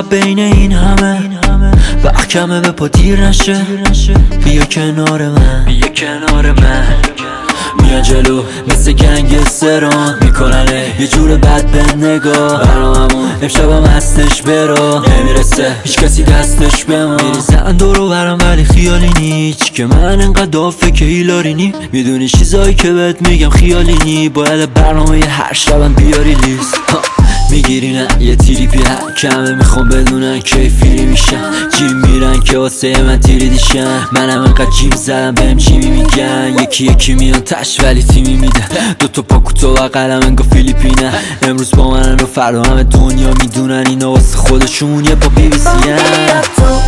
بین این همه وقت کمه به پا دیر نشه. بیا کنار من، بیا کنار من. میان جلو مثل گنگستران، میکننه یه جور بد به نگاه. برناممون امشبم هستش برا، نمیرسه هیچ کسی دستش به ما. میریزن دورو برم ولی خیالی نیچ که من انقدر دافه که ایلاری نی. میدونی چیزایی که بهت میگم خیالی نی. باید برنامه هر شبم بیاری لیست. میگیری نه یه تیری بی حکمه، میخوام بدونن کیفیری میشن. جیم میرن که واسه من تیری دیشن. منم انقدر جیم زدم بهم چی میگن. یکی یکی میان تش ولی تیمی میدن. دوتا پاکوتو و قلم انگا فیلیپینه. امروز با منن و فردا همه دنیا میدونن اینا واسه خودشون یه پا بی بی سی ان.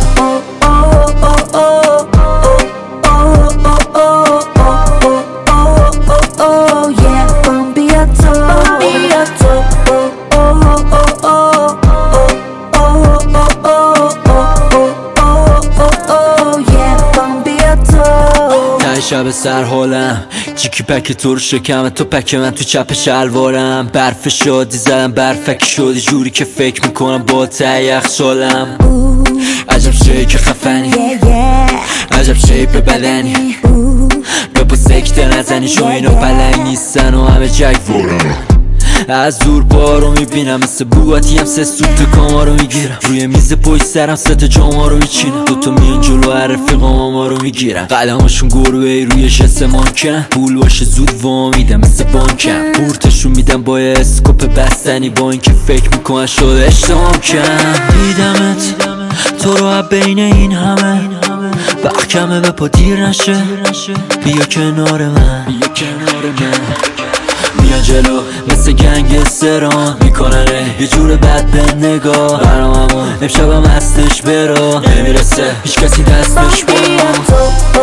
شب سر حالم جیکی پک تو رو شکم، تو پک من تو چپ شلوارم. برف شادی زدم برفک شدی جوری که فکر میکنم با تایخ سالم. عجب شیک خفنی، عجب شیپ بدنی. بپا سکته نزنی چون اینا پلنگ نیستن و همه جگوارن. از دور پا رو میبینم مثل بوگاتی هم سه سوت کاما رو میگیرم. روی میز پشت سرم ست جاما رو میچینم. دوتا میان جلو هر رفیقام ما رو میگیرم. قدماشون گربه روی شست مانکن. پول باشه زود وامیدم مثل بانکم. بورتشون میدم با یه اسکوپ بستنی. با اینکه فکر میکنن شده اشتمام کم. دیدمت تو رو بین این همه وقت کمه به پا دیر نشه. بیا کنار من، بیا کنار من. میان جلو مثل گنگستران، میکننه یه جور بد به نگاه. برناممون امشبم هستش برا، نمیرسه هیچ کسی دستش به ما.